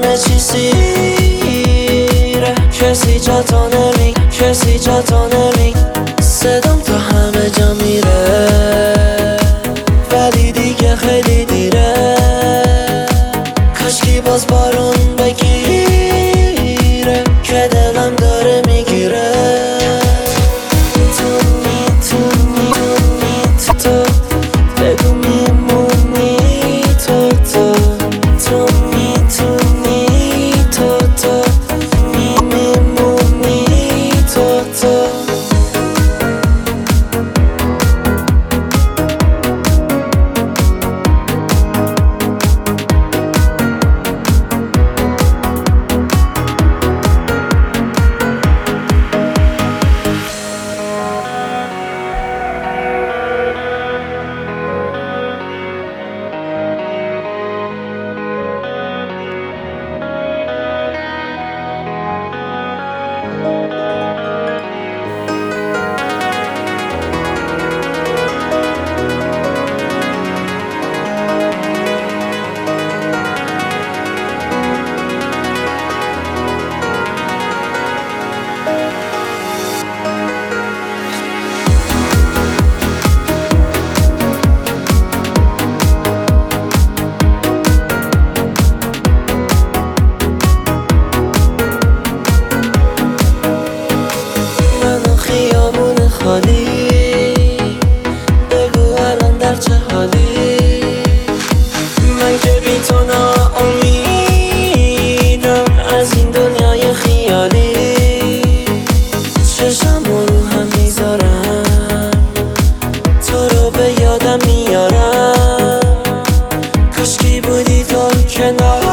همه چی سیره، کسی جا تو نمی، کسی جا تو نمی. صدام تا همه جا میره ولی دیگه خیلی دیره. کاشکی باز بارون بگیره که دلم داره میگیره. تو میتونی تو بگو میمونی تو میتونی تو میمونی تو بگو الان در چه حالی؟ من که بی تو ناامیدم از این دنیای خیالی. چشم رو هم میذارم تو رو به یادم میارم. کاشکی بودی تو کنار